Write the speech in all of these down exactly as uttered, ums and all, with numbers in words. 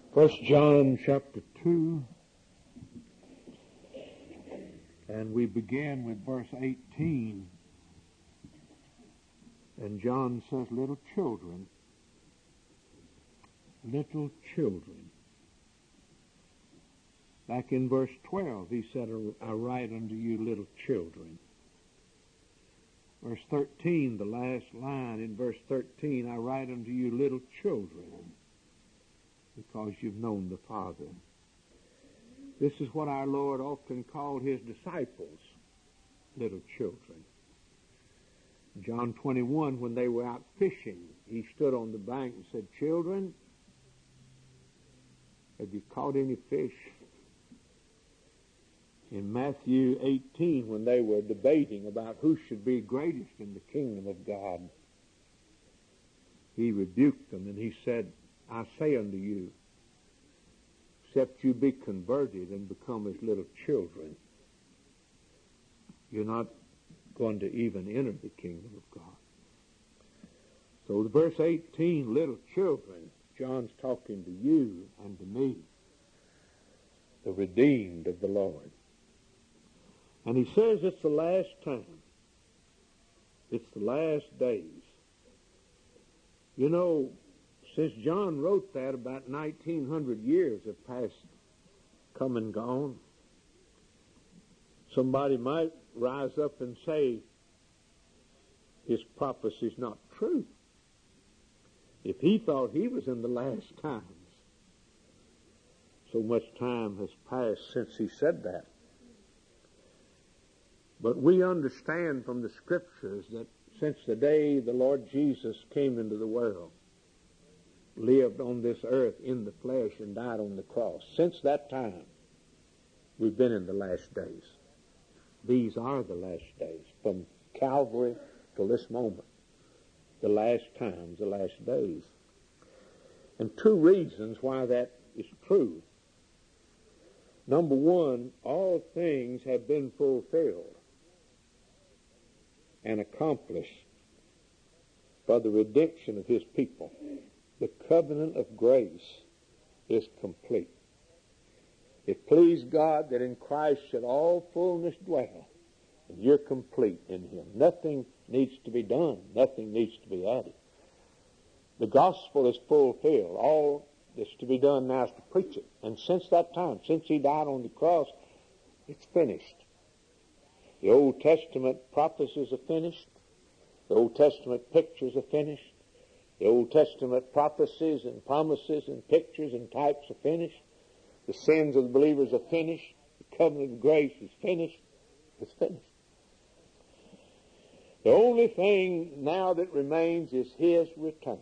First John chapter two, and we begin with verse eighteen. And John says, little children, little children. Back in verse twelve, he said, I write unto you little children. Verse thirteen, the last line in verse thirteen, I write unto you little children, because you've known the Father. This is what our Lord often called his disciples, little children. John twenty-one, when they were out fishing, he stood on the bank and said, children, have you caught any fish? In Matthew eighteen, when they were debating about who should be greatest in the kingdom of God, he rebuked them and he said, I say unto you, except you be converted and become as little children, you're not going to even enter the kingdom of God. So the verse eighteen, little children, John's talking to you and to me, the redeemed of the Lord. And he says it's the last time. It's the last days. You know, since John wrote that, about nineteen hundred years have passed, come and gone. Somebody might rise up and say his prophecy's not true. If he thought he was in the last times, so much time has passed since he said that. But we understand from the Scriptures that since the day the Lord Jesus came into the world, lived on this earth in the flesh and died on the cross, since that time, we've been in the last days. These are the last days, from Calvary to this moment. The last times, the last days. And two reasons why that is true. Number one, all things have been fulfilled and accomplished for the redemption of his people. The covenant of grace is complete. It pleased God that in Christ should all fullness dwell, and you're complete in him. Nothing needs to be done. Nothing needs to be added. The gospel is fulfilled. All that's to be done now is to preach it. And since that time, since he died on the cross, it's finished. The Old Testament prophecies are finished. The Old Testament pictures are finished. The Old Testament prophecies and promises and pictures and types are finished. The sins of the believers are finished. The covenant of grace is finished. It's finished. The only thing now that remains is his return.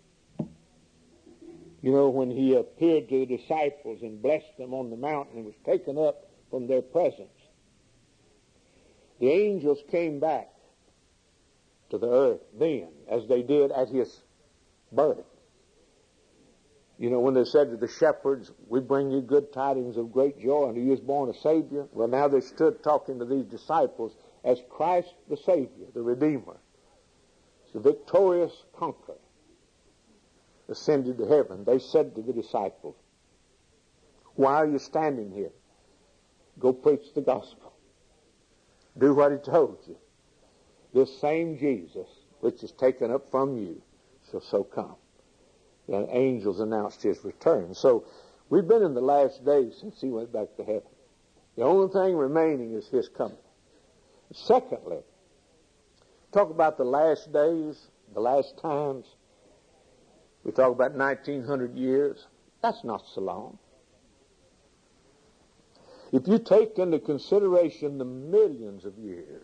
You know, when he appeared to the disciples and blessed them on the mountain and was taken up from their presence, the angels came back to the earth then, as they did at his birth. You know, when they said to the shepherds, we bring you good tidings of great joy, and he is born a Savior. Well, now they stood talking to these disciples as Christ the Savior, the Redeemer, the victorious conqueror, ascended to heaven. They said to the disciples, why are you standing here? Go preach the gospel. Do what he told you. This same Jesus, which is taken up from you, shall so come. The angels announced his return. So we've been in the last days since he went back to heaven. The only thing remaining is his coming. Secondly, talk about the last days, the last times. We talk about nineteen hundred years. That's not so long. If you take into consideration the millions of years,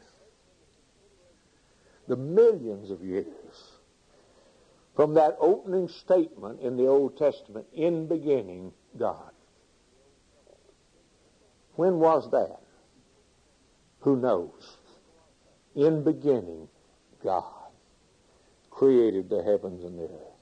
the millions of years, from that opening statement in the Old Testament, in beginning, God. When was that? Who knows? In beginning, God created the heavens and the earth.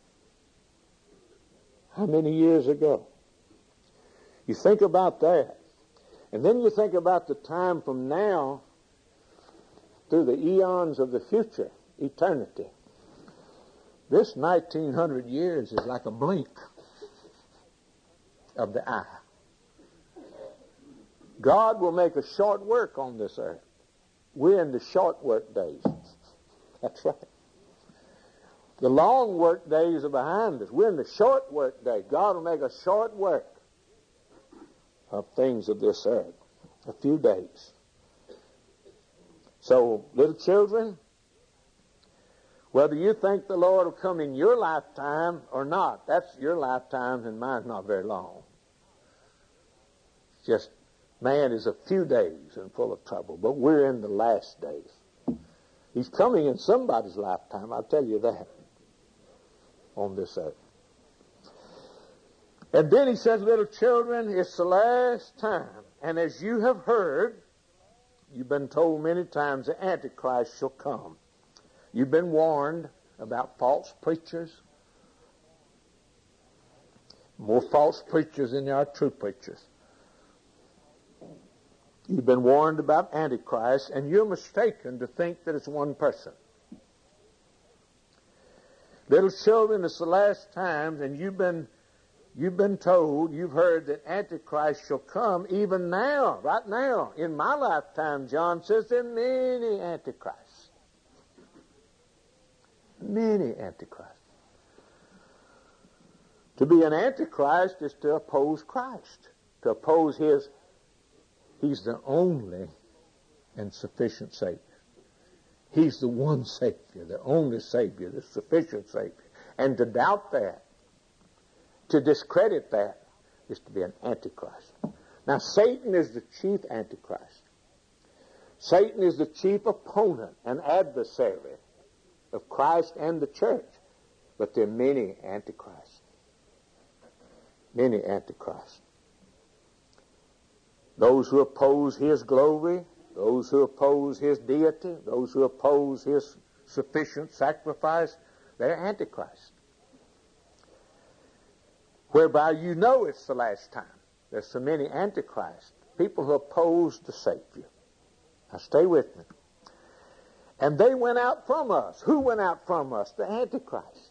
How many years ago? You think about that. And then you think about the time from now through the eons of the future, eternity. This nineteen hundred years is like a blink. of the eye. God will make a short work on this earth. We're in the short work days. That's right. The long work days are behind us. We're in the short work day. God will make a short work of things of this earth. A few days. So, little children, whether you think the Lord will come in your lifetime or not, that's your lifetime and mine's not very long. It's just, man is a few days and full of trouble, but we're in the last days. He's coming in somebody's lifetime, I'll tell you that, on this earth. And then he says, little children, it's the last time. And as you have heard, you've been told many times the Antichrist shall come. You've been warned about false preachers. More false preachers than there are true preachers. You've been warned about Antichrist, and you're mistaken to think that it's one person. Little children, it's the last times, and you've been you've been told, you've heard that Antichrist shall come even now, right now. In my lifetime, John says, there are many Antichrists. Many Antichrists. To be an Antichrist is to oppose Christ, to oppose His. He's the only and sufficient Savior. He's the one Savior, the only Savior, the sufficient Savior. And to doubt that, to discredit that, is to be an Antichrist. Now, Satan is the chief Antichrist. Satan is the chief opponent and adversary of Christ and the church. But there are many Antichrists. Many Antichrists. Those who oppose His glory, those who oppose His deity, those who oppose His sufficient sacrifice, they're Antichrist. Whereby you know it's the last time. There's so many Antichrists, people who oppose the Savior. Now stay with me. And they went out from us. Who went out from us? The Antichrist.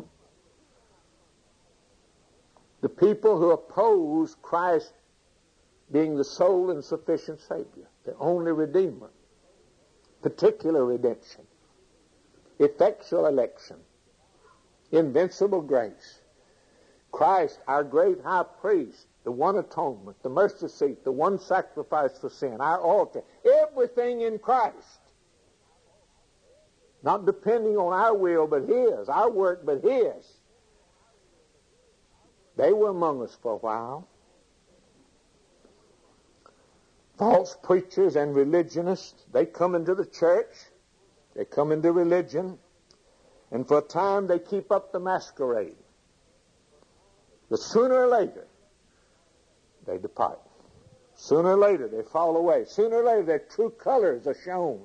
The people who oppose Christ being the sole and sufficient Savior, the only Redeemer, particular redemption, effectual election, invincible grace, Christ, our great high priest, the one atonement, the mercy seat, the one sacrifice for sin, our altar, everything in Christ. Not depending on our will but His, our work but His. They were among us for a while. False preachers and religionists, they come into the church, they come into religion, and for a time they keep up the masquerade. But sooner or later, they depart. Sooner or later, they fall away. Sooner or later, their true colors are shown.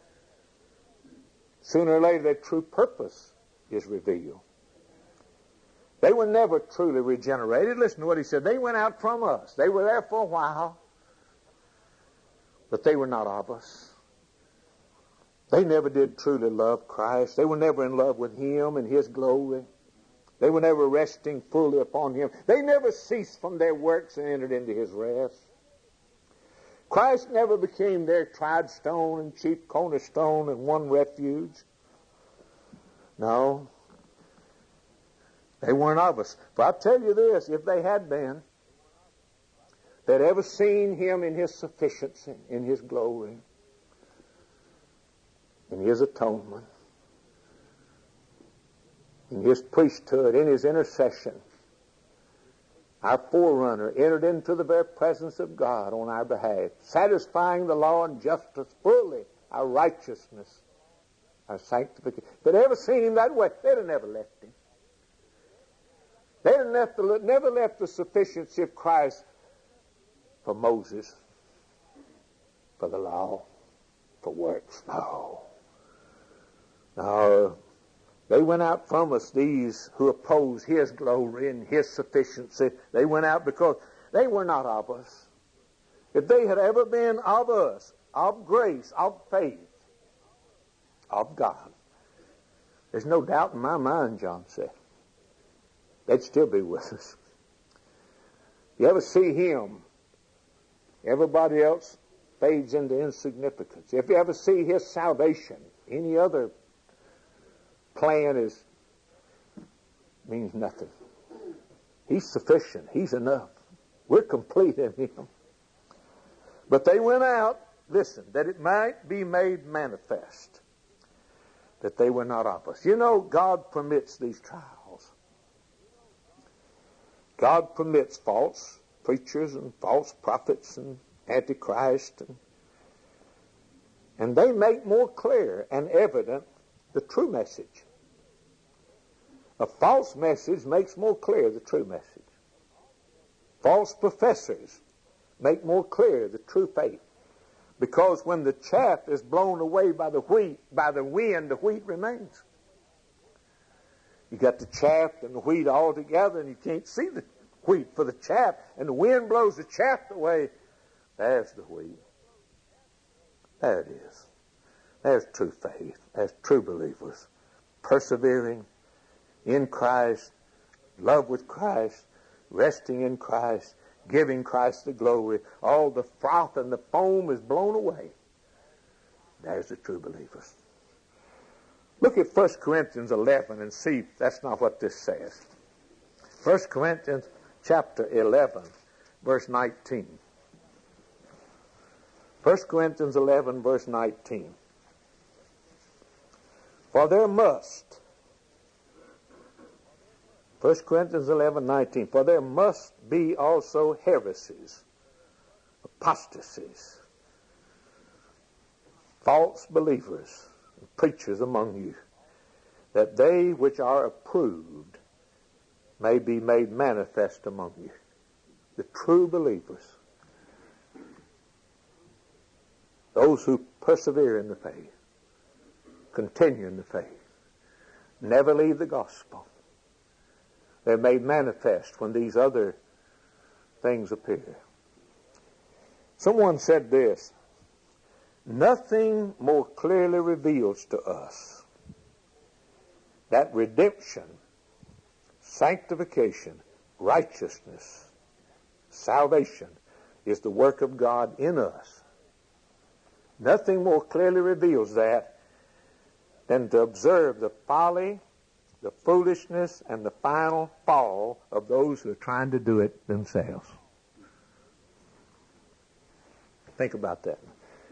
Sooner or later, their true purpose is revealed. They were never truly regenerated. Listen to what he said. They went out from us. They were there for a while, but they were not of us. They never did truly love Christ. They were never in love with Him and His glory. They were never resting fully upon Him. They never ceased from their works and entered into His rest. Christ never became their tried stone and chief cornerstone and one refuge. No. They weren't of us. But I'll tell you this, if they had been, they'd ever seen Him in His sufficiency, in His glory, in His atonement, in His priesthood, in His intercession. Our forerunner entered into the very presence of God on our behalf, satisfying the law and justice fully, our righteousness, our sanctification. If they'd ever seen Him that way, they'd have never left Him. They'd have left the, never left the sufficiency of Christ for Moses, for the law, for works. No. No. They went out from us, these who oppose His glory and His sufficiency. They went out because they were not of us. If they had ever been of us, of grace, of faith, of God, there's no doubt in my mind, John said, they'd still be with us. You ever see him, everybody else fades into insignificance. If you ever see his salvation, any other plan is means nothing. He's sufficient. He's enough. We're complete in him. But they went out, listen, that it might be made manifest that they were not of us. You know, God permits these trials. God permits false preachers and false prophets and antichrist, and, and they make more clear and evident the true message. A false message makes more clear the true message. False professors make more clear the true faith. Because when the chaff is blown away by the wheat, by the wind, the wheat remains. You got the chaff and the wheat all together, and you can't see the wheat for the chaff, and the wind blows the chaff away. There's the wheat. There it is. There's true faith. There's true believers. Persevering in Christ, love with Christ, resting in Christ, giving Christ the glory. All the froth and the foam is blown away. There's the true believers. Look at First Corinthians eleven and see if that's not what this says. First Corinthians chapter eleven, verse nineteen. First Corinthians eleven, verse nineteen. For there must, First Corinthians eleven, nineteen, for there must be also heresies, apostasies, false believers, and preachers among you, that they which are approved may be made manifest among you. The true believers, those who persevere in the faith, continue in the faith, never leave the gospel. They're made manifest when these other things appear. Someone said this: nothing more clearly reveals to us that redemption, sanctification, righteousness, salvation is the work of God in us. Nothing more clearly reveals that than to observe the folly, the foolishness, and the final fall of those who are trying to do it themselves. Think about that.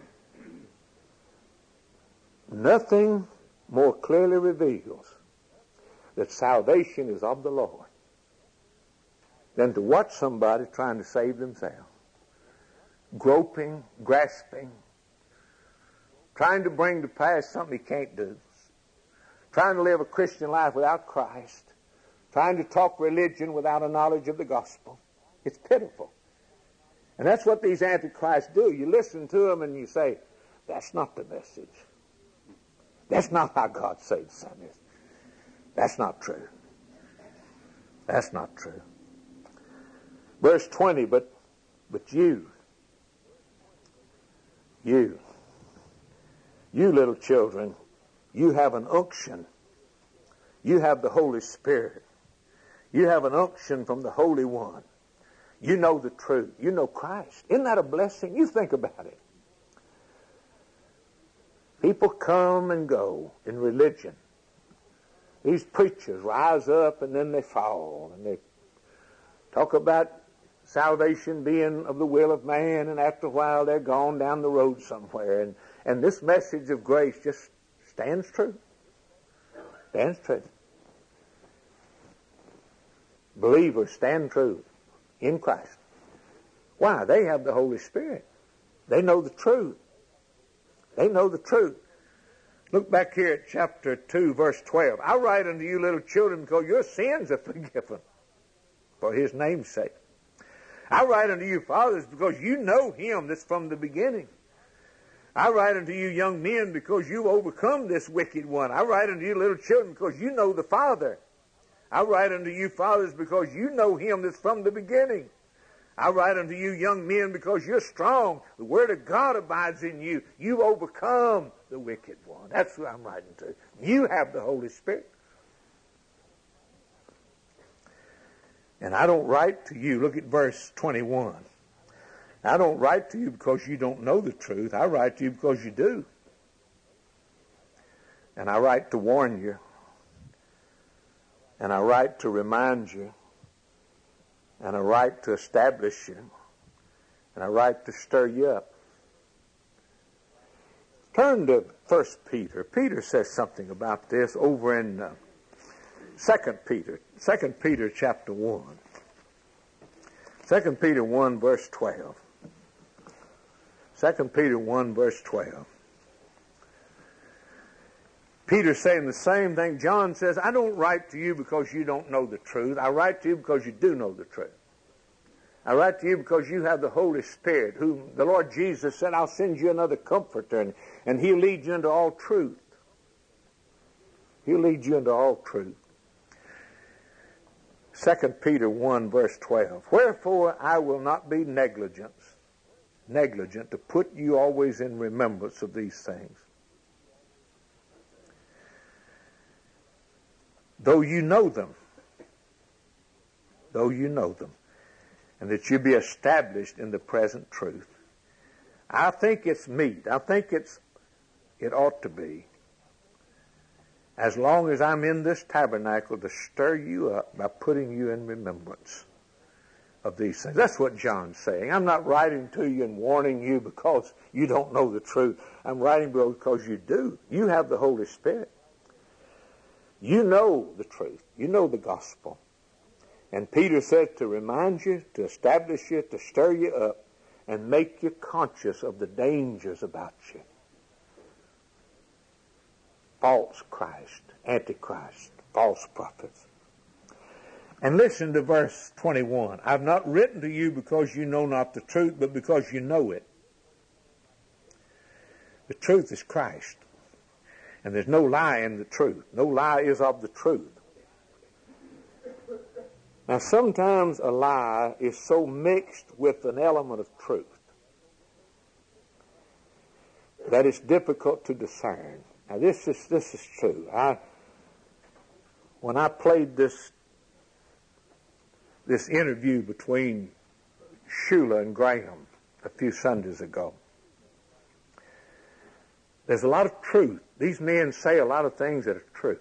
Nothing more clearly reveals that salvation is of the Lord than to watch somebody trying to save themselves, groping, grasping, trying to bring to pass something he can't do, trying to live a Christian life without Christ, trying to talk religion without a knowledge of the gospel. It's pitiful. And that's what these antichrists do. You listen to them and you say, that's not the message. That's not how God saves sinners. That's not true. That's not true. Verse twenty, but, but you, you, you little children, you have an unction. You have the Holy Spirit. You have an unction from the Holy One. You know the truth. You know Christ. Isn't that a blessing? You think about it. People come and go in religion. These preachers rise up and then they fall. And they talk about salvation being of the will of man, and after a while they're gone down the road somewhere. And, and this message of grace just stands true. Stands true. Believers stand true in Christ. Why? They have the Holy Spirit. They know the truth. They know the truth. Look back here at chapter two, verse twelve. I write unto you, little children, because your sins are forgiven for his name's sake. I write unto you, fathers, because you know him that's from the beginning. I write unto you, young men, because you overcome this wicked one. I write unto you, little children, because you know the Father. I write unto you, fathers, because you know him that's from the beginning. I write unto you, young men, because you're strong. The word of God abides in you. You've overcome the wicked one. That's who I'm writing to. You have the Holy Spirit. And I don't write to you, look at verse twenty-one. I don't write to you because you don't know the truth. I write to you because you do. And I write to warn you. And I write to remind you. And I write to establish you. And I write to stir you up. Turn to First Peter. Peter says something about this over in uh, Second Peter. Second Peter chapter one. Second Peter one verse twelve. Second Peter one verse twelve. Peter's saying the same thing. John says, I don't write to you because you don't know the truth. I write to you because you do know the truth. I write to you because you have the Holy Spirit, whom the Lord Jesus said, I'll send you another comforter, and, and he'll lead you into all truth. He'll lead you into all truth. Second Peter one verse twelve. Wherefore I will not be negligent, negligent to put you always in remembrance of these things. Though you know them, though you know them, and that you be established in the present truth. I think it's meet. I think it's, it ought to be, as long as I'm in this tabernacle, to stir you up by putting you in remembrance of these things. That's what John's saying. I'm not writing to you and warning you because you don't know the truth. I'm writing because you do. You have the Holy Spirit. You know the truth. You know the gospel. And Peter says to remind you, to establish you, to stir you up, and make you conscious of the dangers about you. False Christ, Antichrist, false prophets. And listen to verse twenty-one. I've not written to you because you know not the truth, but because you know it. The truth is Christ. And there's no lie in the truth. No lie is of the truth. Now, sometimes a lie is so mixed with an element of truth that it's difficult to discern. Now, this is this is true. I, when I played this this interview between Shula and Graham a few Sundays ago, there's a lot of truth. These men say a lot of things that are true,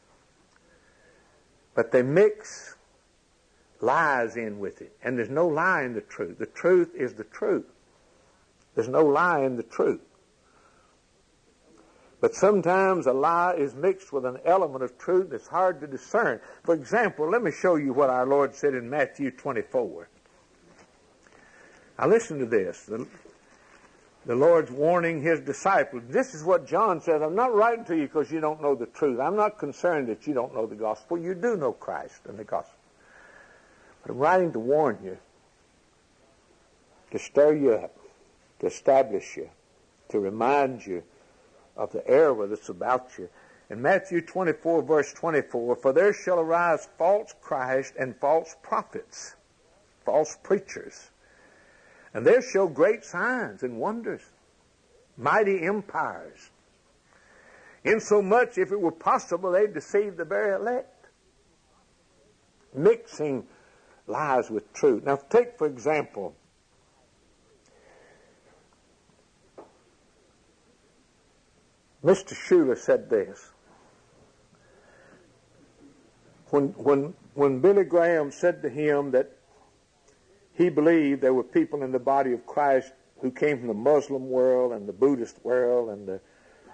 but they mix lies in with it. And there's no lie in the truth. The truth is the truth. There's no lie in the truth. But sometimes a lie is mixed with an element of truth that's hard to discern. For example, let me show you what our Lord said in Matthew twenty-four. Now listen to this. The, the Lord's warning his disciples. This is what John says. I'm not writing to you because you don't know the truth. I'm not concerned that you don't know the gospel. You do know Christ and the gospel. I'm writing to warn you, to stir you up, to establish you, to remind you of the error that's about you. In Matthew twenty-four, verse twenty-four, for there shall arise false Christ and false prophets, false preachers, and there shall great signs and wonders, mighty empires, insomuch if it were possible they'd deceive the very elect, mixing lies with truth. Now take, for example, Mister Shula said this. When, when, when Billy Graham said to him that he believed there were people in the body of Christ who came from the Muslim world and the Buddhist world and the,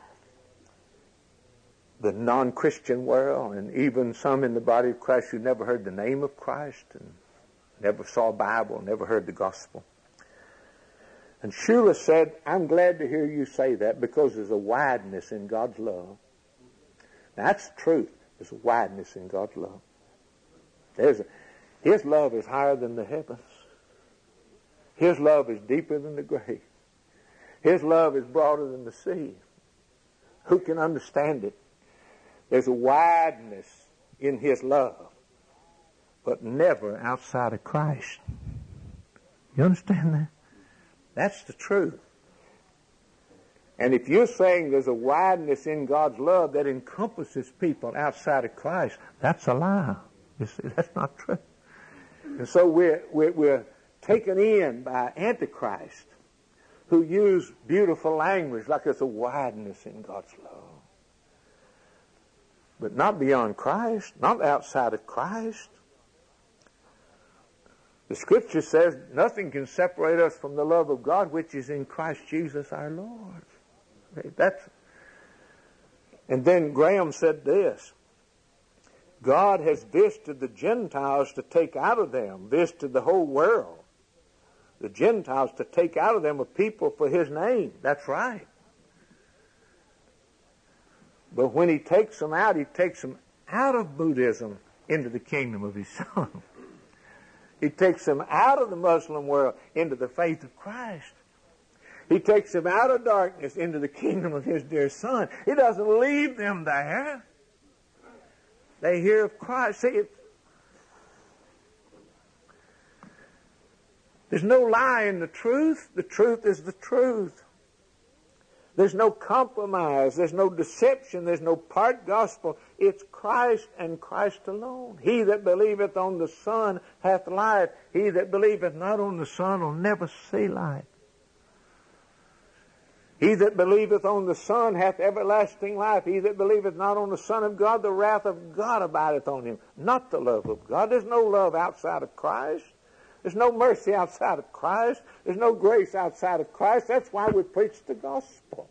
the non-Christian world, and even some in the body of Christ who never heard the name of Christ and never saw a Bible, never heard the gospel. And Shula said, I'm glad to hear you say that because there's a wideness in God's love. Now, that's the truth. There's a wideness in God's love. There's a, His love is higher than the heavens. His love is deeper than the grave. His love is broader than the sea. Who can understand it? There's a wideness in His love, but never outside of Christ. You understand that? That's the truth. And if you're saying there's a wideness in God's love that encompasses people outside of Christ, that's a lie. You see, that's not true. And so we're, we're, we're taken in by Antichrist, who use beautiful language like there's a wideness in God's love. But not beyond Christ, not outside of Christ. The Scripture says nothing can separate us from the love of God which is in Christ Jesus our Lord. That's, and then Graham said this, God has visited the Gentiles to take out of them, visited the whole world, the Gentiles to take out of them a people for His name. That's right. But when He takes them out, He takes them out of Buddhism into the kingdom of His Son. He takes them out of the Muslim world into the faith of Christ. He takes them out of darkness into the kingdom of His dear Son. He doesn't leave them there. They hear of Christ. See, it, there's no lie in the truth. The truth is the truth. There's no compromise. There's no deception. There's no part gospel. It's Christ and Christ alone. He that believeth on the Son hath life. He that believeth not on the Son will never see life. He that believeth on the Son hath everlasting life. He that believeth not on the Son of God, the wrath of God abideth on him. Not the love of God. There's no love outside of Christ. There's no mercy outside of Christ. There's no grace outside of Christ. That's why we preach the gospel.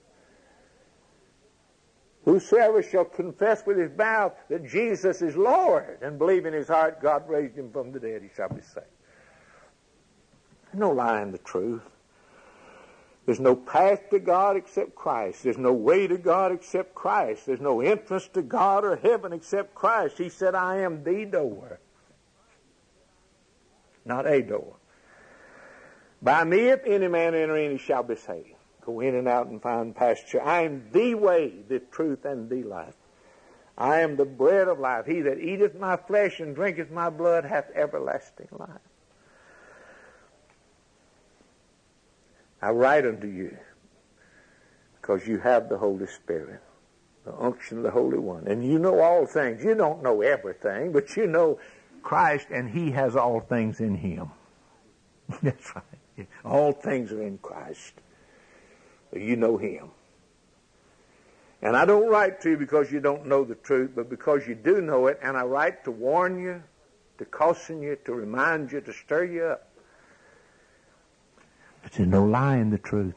Whosoever shall confess with his mouth that Jesus is Lord and believe in his heart God raised him from the dead, he shall be saved. There's no lie in the truth. There's no path to God except Christ. There's no way to God except Christ. There's no entrance to God or heaven except Christ. He said, I am the door. Not a door. By me, if any man enter in, he shall be saved. Go in and out and find pasture. I am the way, the truth, and the life. I am the bread of life. He that eateth my flesh and drinketh my blood hath everlasting life. I write unto you because you have the Holy Spirit, the unction of the Holy One. And you know all things. You don't know everything, but you know Christ, and He has all things in Him. That's right. All things are in Christ. You know Him. And I don't write to you because you don't know the truth, but because you do know it, and I write to warn you, to caution you, to remind you, to stir you up. But there's no lie in the truth.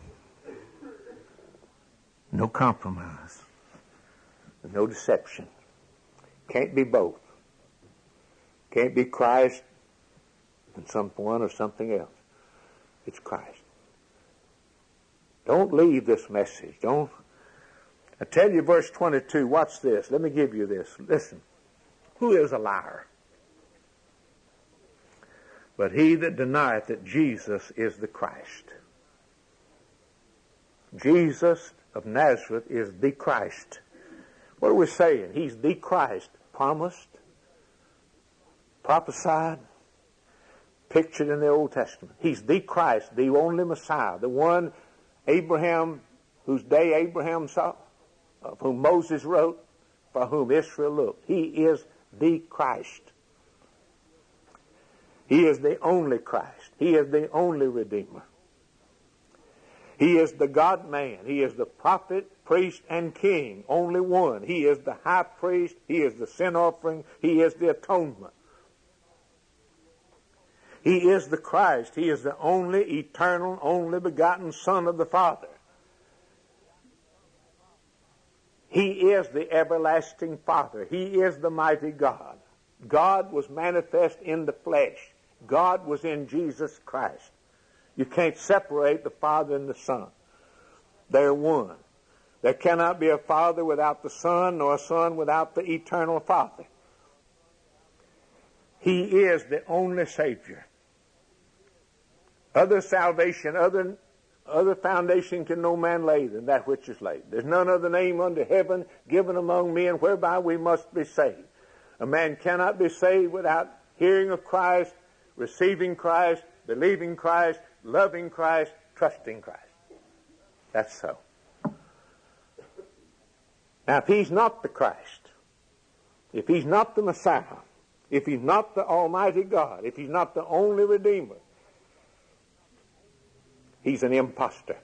No compromise. No deception. Can't be both. Can't be Christ and someone or something else. It's Christ. Don't leave this message. Don't. I tell you verse twenty-two, watch this. Let me give you this. Listen. Who is a liar? But he that denieth that Jesus is the Christ. Jesus of Nazareth is the Christ. What are we saying? He's the Christ, promised, prophesied, pictured in the Old Testament. He's the Christ, the only Messiah, the one Abraham, whose day Abraham saw, of whom Moses wrote, for whom Israel looked. He is the Christ. He is the only Christ. He is the only Redeemer. He is the God-man. He is the prophet, priest, and king. Only one. He is the high priest. He is the sin offering. He is the atonement. He is the Christ. He is the only eternal, only begotten Son of the Father. He is the everlasting Father. He is the mighty God. God was manifest in the flesh. God was in Jesus Christ. You can't separate the Father and the Son. They're one. There cannot be a Father without the Son, nor a Son without the eternal Father. He is the only Savior. Other salvation, other, other foundation can no man lay than that which is laid. There's none other name under heaven given among men whereby we must be saved. A man cannot be saved without hearing of Christ, receiving Christ, believing Christ, loving Christ, trusting Christ. That's so. Now, if he's not the Christ, if he's not the Messiah, if he's not the Almighty God, if he's not the only Redeemer, he's an impostor.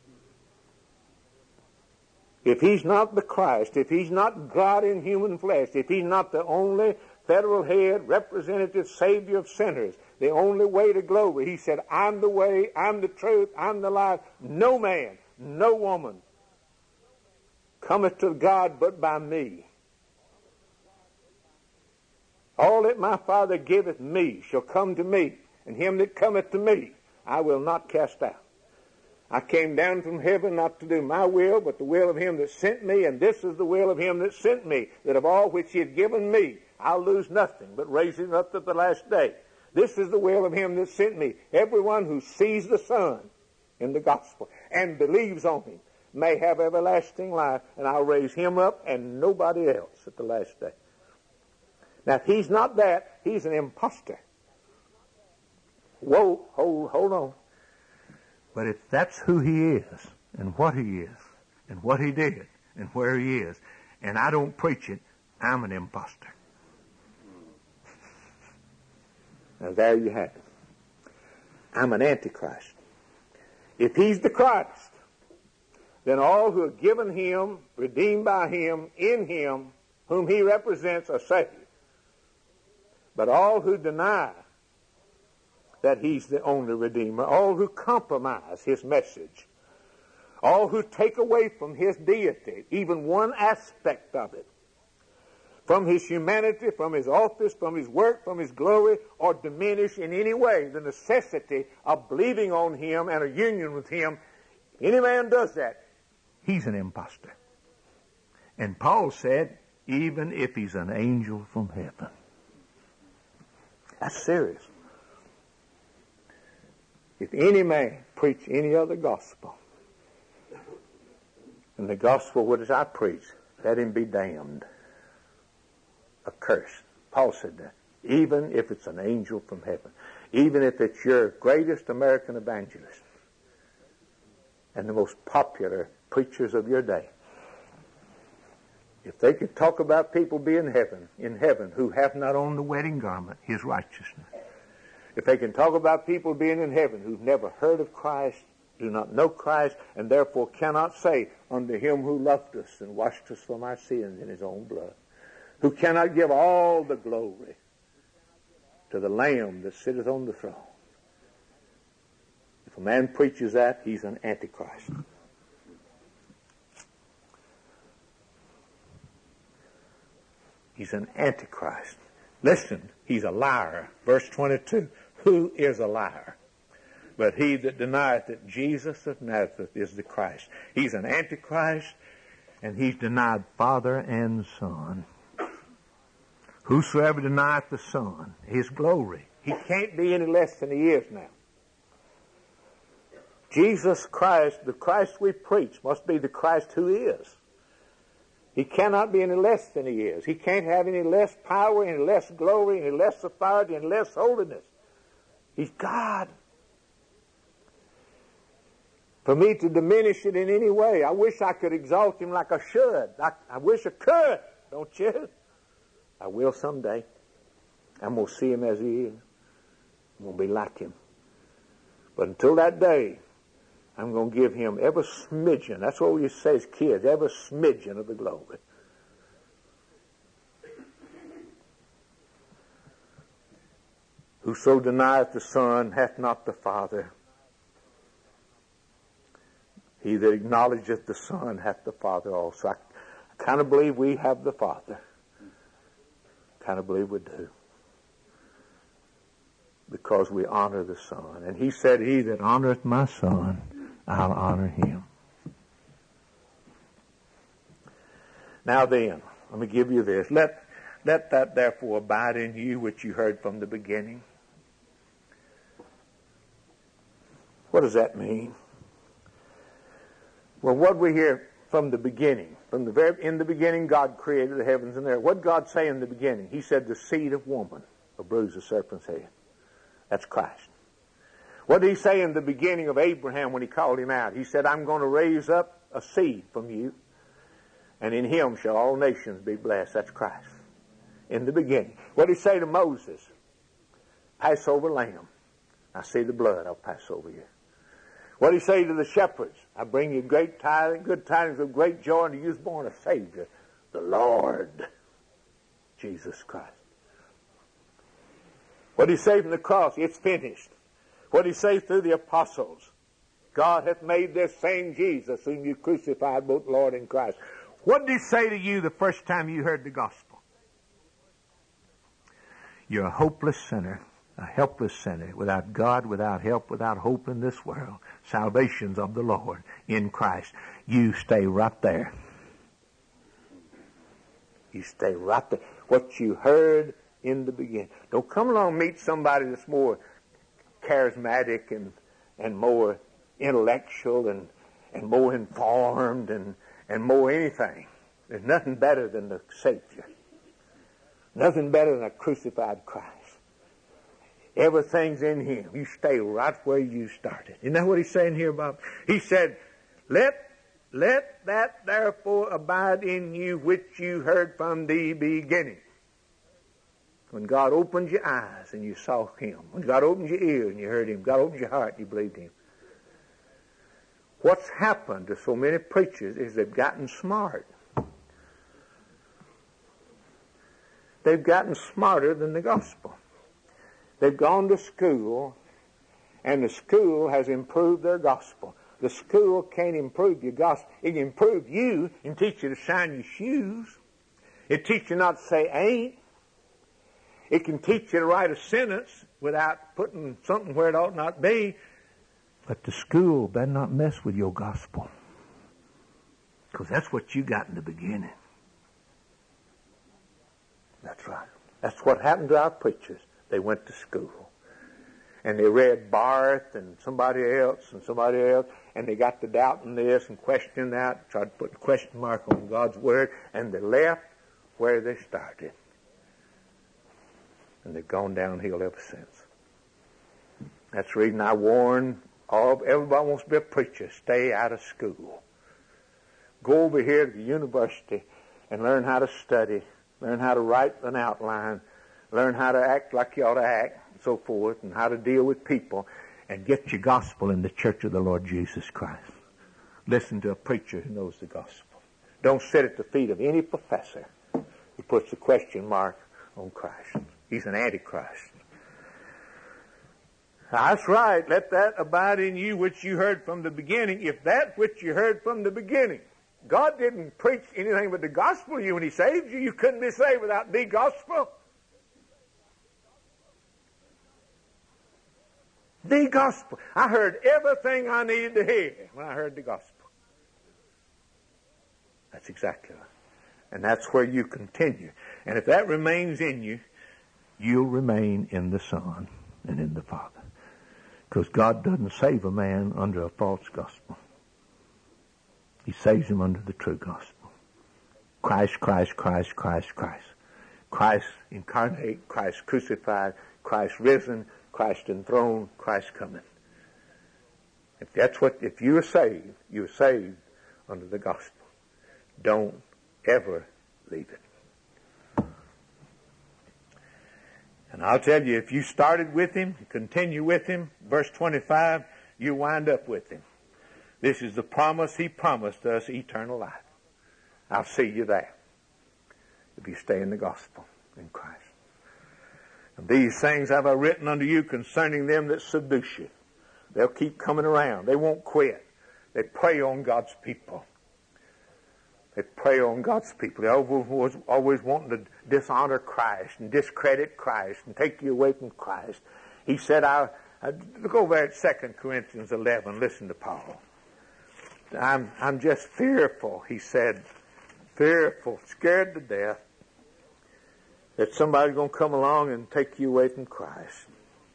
If he's not the Christ, if he's not God in human flesh, if he's not the only federal head, representative, Savior of sinners, the only way to glory, he said, I'm the way, I'm the truth, I'm the life. No man, no woman cometh to God but by me. All that my Father giveth me shall come to me, and him that cometh to me I will not cast out. I came down from heaven not to do my will, but the will of him that sent me, and this is the will of him that sent me, that of all which he had given me, I'll lose nothing, but raise him up at the last day. This is the will of him that sent me. Everyone who sees the Son in the gospel and believes on him may have everlasting life, and I'll raise him up and nobody else at the last day. Now, if he's not that, he's an impostor. Whoa, hold, hold on. But if that's who he is, and what he is, and what he did, and where he is, and I don't preach it, I'm an impostor. Now there you have it. I'm an antichrist. If he's the Christ, then all who are given him, redeemed by him, in him, whom he represents, are saved. But all who deny that he's the only Redeemer, all who compromise his message, all who take away from his deity, even one aspect of it, from his humanity, from his office, from his work, from his glory, or diminish in any way the necessity of believing on him and a union with him, if any man does that, he's an impostor. And Paul said, even if he's an angel from heaven. That's serious. If any man preach any other gospel, and the gospel which I preach, let him be damned. Accursed. Paul said that. Even if it's an angel from heaven. Even if it's your greatest American evangelist and the most popular preachers of your day. If they could talk about people being heaven, in heaven who have not on the wedding garment, his righteousness. If they can talk about people being in heaven who've never heard of Christ, do not know Christ, and therefore cannot say, unto him who loved us and washed us from our sins in his own blood, who cannot give all the glory to the Lamb that sitteth on the throne. If a man preaches that, he's an antichrist. He's an antichrist. Listen, he's a liar. Verse twenty-two. Who is a liar? But he that denieth that Jesus of Nazareth is the Christ. He's an antichrist, and he's denied Father and Son. Whosoever denieth the Son, his glory. He can't be any less than he is now. Jesus Christ, the Christ we preach, must be the Christ who is. He cannot be any less than he is. He can't have any less power, any less glory, any less authority, any less holiness. He's God. For me to diminish it in any way, I wish I could exalt him like I should. I, I wish I could, don't you? I will someday. I'm going to see him as he is. I'm going to be like him. But until that day, I'm going to give him every smidgen. That's what we say as kids, every smidgen of the glory. Whoso denieth the Son hath not the Father. He that acknowledgeth the Son hath the Father also. I, I kind of believe we have the Father. I kind of believe we do. Because we honor the Son. And he said, he that honoreth my Son, I'll honor him. Now then, let me give you this. Let, let that therefore abide in you which you heard from the beginning. What does that mean? Well, what we hear from the beginning, from the very, in the beginning God created the heavens and the earth. What did God say in the beginning? He said the seed of woman will bruise the serpent's head. That's Christ. What did he say in the beginning of Abraham when he called him out? He said, I'm going to raise up a seed from you, and in him shall all nations be blessed. That's Christ. in the beginning. What did he say to Moses? Passover lamb. I see the blood, I'll pass over you. What did he say to the shepherds? I bring you great tidings, good tidings of great joy, and to you is born a Savior, the Lord Jesus Christ. What did he say from the cross? It's finished. What did he say through the apostles? God hath made this same Jesus whom you crucified, both Lord and Christ. What did he say to you the first time you heard the gospel? You're a hopeless sinner, a helpless sinner, without God, without help, without hope in this world. Salvation's of the Lord in Christ. You stay right there. You stay right there. What you heard in the beginning. Don't come along and meet somebody that's more charismatic and, and more intellectual and, and more informed and, and more anything. There's nothing better than the Savior. Nothing better than a crucified Christ. Everything's in Him. You stay right where you started. Isn't that what he's saying here, Bob? He said, let, let that therefore abide in you which you heard from the beginning. When God opened your eyes and you saw Him. When God opened your ears and you heard Him. God opened your heart and you believed Him. What's happened to so many preachers is they've gotten smart. They've gotten smarter than the gospel. They've gone to school, and the school has improved their gospel. The school can't improve your gospel. It can improve you and teach you to shine your shoes. It teach you not to say ain't. It can teach you to write a sentence without putting something where it ought not be. But the school better not mess with your gospel. Because that's what you got in the beginning. That's right. That's what happened to our preachers. They went to school. And they read Barth and somebody else and somebody else. And they got to doubting this and questioning that. Tried to put a question mark on God's Word. And they left where they started. And they've gone downhill ever since. That's the reason I warn all, everybody wants to be a preacher. Stay out of school. Go over here to the university and learn how to study. Learn how to write an outline. Learn how to act like you ought to act, and so forth, and how to deal with people, and get your gospel in the church of the Lord Jesus Christ. Listen to a preacher who knows the gospel. Don't sit at the feet of any professor who puts a question mark on Christ. He's an antichrist. That's right. Let that abide in you which you heard from the beginning. If that which you heard from the beginning, God didn't preach anything but the gospel to you when He saved you. You couldn't be saved without the gospel. The gospel. I heard everything I needed to hear when I heard the gospel. That's exactly right. And that's where you continue. And if that remains in you, you'll remain in the Son and in the Father. Because God doesn't save a man under a false gospel. He saves him under the true gospel. Christ, Christ, Christ, Christ, Christ. Christ incarnate, Christ crucified, Christ risen, Christ enthroned, Christ coming. If that's what, if you are saved, you are saved under the gospel. Don't ever leave it. And I'll tell you, if you started with Him, continue with Him, verse twenty-five, you wind up with Him. This is the promise He promised us, eternal life. I'll see you there if you stay in the gospel in Christ. And these things have I written unto you concerning them that seduce you. They'll keep coming around. They won't quit. They prey on God's people. They prey on God's people. They always, always wanting to dishonor Christ and discredit Christ and take you away from Christ. He said, I, I look over at Second Corinthians eleven. Listen to Paul. I'm, I'm just fearful, he said, fearful, scared to death that somebody's going to come along and take you away from Christ.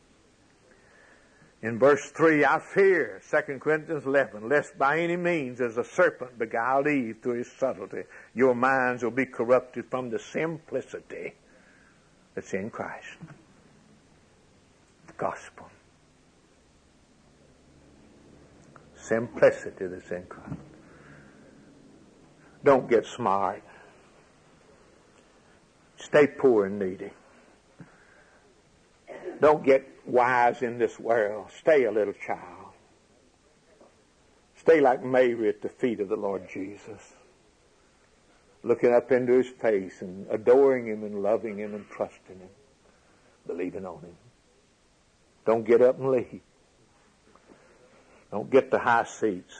In verse three, I fear, Second Corinthians eleven, lest by any means as a serpent beguiled Eve through his subtlety, your minds will be corrupted from the simplicity that's in Christ. The gospel. Simplicity that's in Christ. Don't get smart. Stay poor and needy. Don't get wise in this world. Stay a little child. Stay like Mary at the feet of the Lord Jesus, looking up into His face and adoring Him and loving Him and trusting Him, believing on Him. Don't get up and leave. Don't get the high seats.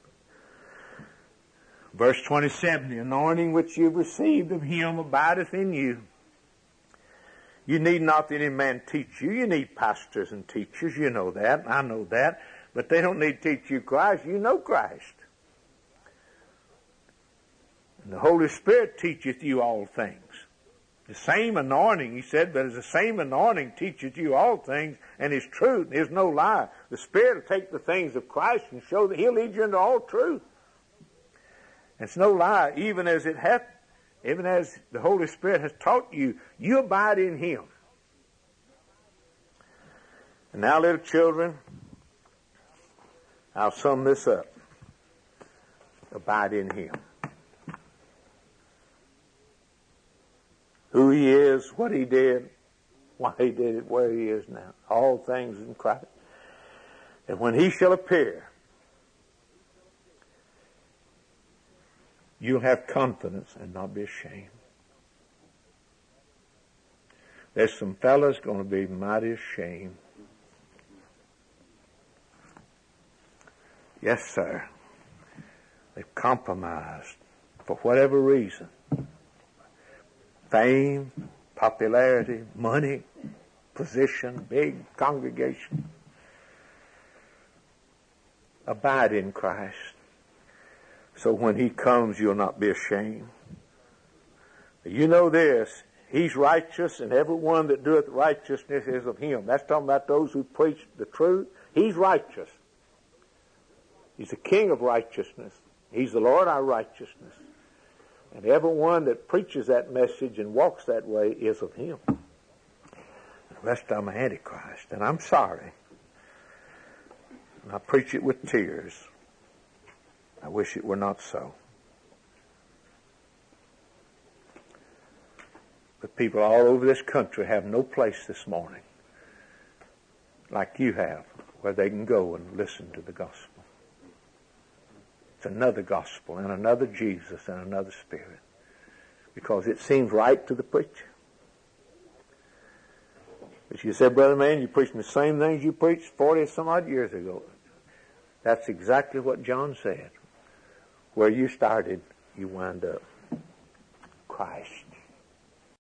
Verse twenty-seven, the anointing which you've received of Him abideth in you. You need not that any man teach you. You need pastors and teachers. You know that. I know that. But they don't need to teach you Christ. You know Christ. And the Holy Spirit teacheth you all things. The same anointing, He said, but the same anointing teacheth you all things, and is truth, and is no lie. The Spirit will take the things of Christ and show that He'll lead you into all truth. And it's no lie, even as it hath, even as the Holy Spirit has taught you, you abide in Him. And now, little children, I'll sum this up. Abide in Him. Who He is, what He did, why He did it, where He is now. All things in Christ. And when He shall appear, you'll have confidence and not be ashamed. There's some fellas going to be mighty ashamed. Yes, sir. They've compromised for whatever reason. Fame, popularity, money, position, big congregation. Abide in Christ. So when He comes, you'll not be ashamed. You know this, He's righteous, and every one that doeth righteousness is of Him. That's talking about those who preach the truth. He's righteous. He's the King of righteousness. He's the Lord our righteousness. And everyone that preaches that message and walks that way is of Him. The rest of them are Antichrist. And I'm sorry. And I preach it with tears. I wish it were not so. But people all over this country have no place this morning like you have, where they can go and listen to the gospel. It's another gospel and another Jesus and another Spirit, because it seems right to the preacher. But you said, Brother Man, you're preaching the same things you preached forty some odd years ago. That's exactly what John said. Where you started, you wind up. Christ.